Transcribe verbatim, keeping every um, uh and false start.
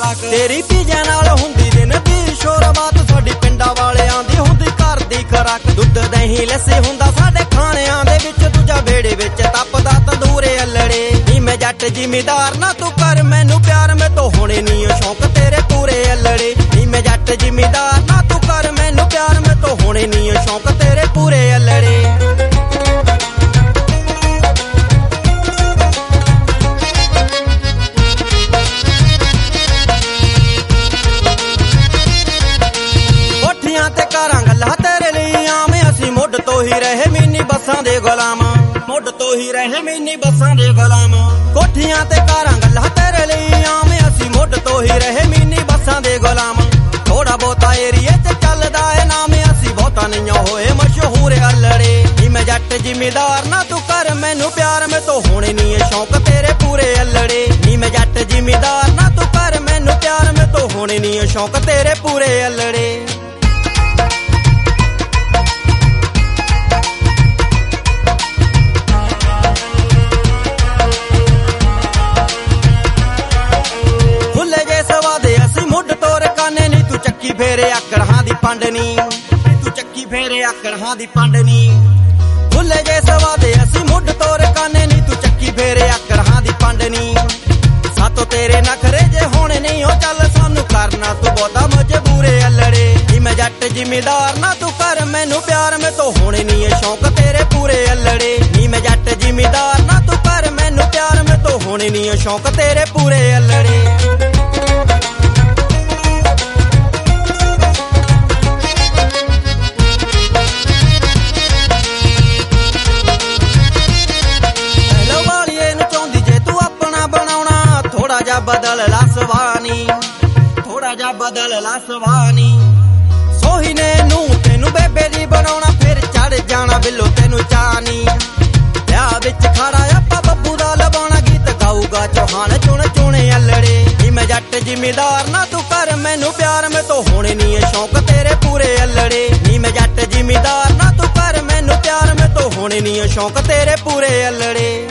ਖਰਾਕ ਤੇਰੀ ਪੀਜਿਆਂ ਨਾਲ ਹੁੰਦੀ ਦਿਨ ਦੀ ਸ਼ੋਰਬਾਤ ਸਾਡੀ ਪਿੰਡਾਂ ਵਾਲਿਆਂ ਦੀ ਹੁੰਦੀ ਘਰ ਦੀ ਖਰਾਕ ਦੁੱਧ ਦਹੀਂ ਲੱਸੀ ਹੁੰਦਾ ਸਾਡੇ ਖਾਣਿਆਂ ਦੇ ਵਿੱਚ ਦੂਜਾ ਵੇੜੇ ਵਿੱਚ ਤਪਦਾ ਤੰਦੂਰੇ ਅਲੜੇ ਨੀ ਮੈਂ ਜੱਟ ਜ਼ਿਮੀਦਾਰ ਨਾ ਤੂੰ ਕਰ ਮੈਨੂੰ ਪਿਆਰ ਮੈਂ ਤੋਂ ਹੋਣੇ ਨੀ ਸ਼ੌਂਕ ਤੇਰੇ ਪੂਰੇ ਅਲੜੇ ਨੀ ਮੈਂ ਜੱਟ ਜ਼ਿਮੀਦਾਰ ਨਾ ਤੂੰ ਕਰ ਮੈਨੂੰ ਪਿਆਰ ਮੈਂ ਤੋਂ ਹੋਣੇ ਨੀ ਸ਼ੌਂਕ ਤੇਰੇ ਪੂਰੇ ਅਲੜੇ ਤੇ ਕਰਾਂ ਗੱਲਾਂ ਤੇਰੇ ਲਈ ਆਵੇਂ ਅਸੀਂ ਮੁੱਢ ਤੋਂ ਹੀ ਰਹੇ ਮਿੰਨੀ ਬੱਸਾਂ ਦੇ ਗੁਲਾਮ ਮੁੱਢ ਤੋਂ ਹੀ ਰਹੇ ਮਿੰਨੀ ਬੱਸਾਂ ਦੇ ਗੁਲਾਮ ਕੋਠੀਆਂ ਤੇ ਕਰਾਂ ਗੱਲਾਂ ਤੇਰੇ ਲਈ ਆਵੇਂ ਅਸੀਂ ਮੁੱਢ ਤੋਂ ਹੀ ਰਹੇ ਮਿੰਨੀ ਬੱਸਾਂ ਦੇ ਗੁਲਾਮ ਥੋੜਾ ਬਹੁਤਾ ਏਰੀਏ 'ਚ ਚੱਲਦਾ ਏ ਨਾਮ ਅਸੀਂ ਬਹੁਤਾ ਨਹੀਂ ਹੋਏ ਮਸ਼ਹੂਰ ਅਲੜੇ ਨੀ ਮੈਂ ਜੱਟ ਜ਼ਿਮੀਦਾਰ ਨਾ ਤੂੰ ਕਰ ਮੈਨੂੰ ਪਿਆਰ ਮੈਂ ਤੋਂ ਹੋਣੇ ਨੀ ਸ਼ੌਂਕ ਤੇਰੇ ਪੂਰੇ ਅਲੜੇ ਨੀ ਮੈਂ ਜੱਟ ਜ਼ਿਮੀਦਾਰ ਨਾ ਤੂੰ ਕਰ ਮੈਨੂੰ ਪਿਆਰ ਮੈਂ ਤੋਂ ਹੋਣੇ ਨੀ ਸ਼ੌਂਕ ਤੇਰੇ ਪੂਰੇ ਅਲੜੇ ਚੱਕੀ ਫੇਰੇ ਆਕੜਾਂ ਦੀ ਪੰਡਨੀ ਤੂੰ ਚੱਕੀ ਫੇਰੇ ਆਕੜਾਂ ਦੀ ਪੰਡਨੀ ਭੁੱਲੇ ਜੇ ਸਵਾਦੇ ਅਸੀਂ ਮੁੱਢ ਤੋਰ ਕਾਨੇ ਨੀ ਤੂੰ ਚੱਕੀ ਫੇਰੇ ਆਕੜਾਂ ਦੀ ਪੰਡਨੀ ਸਾਤੋਂ ਤੇਰੇ ਨਖਰੇ ਜੇ ਹੋਣੇ ਨਹੀਂ ਹੋ ਚੱਲ ਸਾਨੂੰ ਕਰਨਾ ਤੂੰ ਬਹੁਤਾ ਮਜਬੂਰੇ ਅਲੜੇ ਨੀ ਮੈਂ ਜੱਟ ਜ਼ਿਮੀਦਾਰ ਨਾ ਤੂੰ ਕਰ ਮੈਨੂੰ ਪਿਆਰ ਮੈਂ ਤੋਂ ਹੋਣੇ ਨਹੀਂ ਸ਼ੌਂਕ ਤੇਰੇ ਪੂਰੇ ਅਲੜੇ ਨੀ ਮੈਂ ਜੱਟ ਜ਼ਿਮੀਦਾਰ ਨਾ ਤੂੰ ਕਰ ਮੈਨੂੰ ਪਿਆਰ ਮੈਂ ਤੋਂ ਹੋਣੇ ਨਹੀਂ ਸ਼ੌਂਕ ਤੇਰੇ ਪੂਰੇ ਅਲੜੇ ਬਦਲ ਲਾ ਸਵਾਨੀ ਥੋੜਾ ਜਿਹਾ ਬਦਲ ਲਾ ਸਵਾਨੀ ਸੋਹੀ ਨੇ ਨੂੰ ਤੈਨੂੰ ਬੇਬੇ ਦੀ ਬਣਾਉਣਾ ਫਿਰ ਚੜ ਜਾਣਾ ਬਿੱਲੋ ਤੈਨੂੰ ਚਾਨੀ ਵਿਆਹ ਵਿੱਚ ਖੜਾ ਆਪਾਂ ਬੱਬੂ ਦਾ ਲਵਾਉਣਾ ਗੀਤ ਗਾਊਗਾ ਚੌਹਾਨ ਚੁਣ ਚੁਣੇ ਅਲੜੇ ਨੀ ਮੈਂ ਜੱਟ ਜ਼ਿਮੀਦਾਰ ਨਾ ਤੂੰ ਕਰ ਮੈਨੂੰ ਪਿਆਰ ਮੈਂ ਤੋਂ ਹੋਣੇ ਨੀ ਸ਼ੌਂਕ ਤੇਰੇ ਪੂਰੇ ਅਲੜੇ ਨੀ ਮੈਂ ਜੱਟ ਜ਼ਿਮੀਦਾਰ ਨਾ ਤੂੰ ਕਰ ਮੈਨੂੰ ਪਿਆਰ ਮੈਂ ਤੋਂ ਹੋਣੇ ਨੀ ਸ਼ੌਂਕ ਤੇਰੇ ਪੂਰੇ ਅਲੜੇ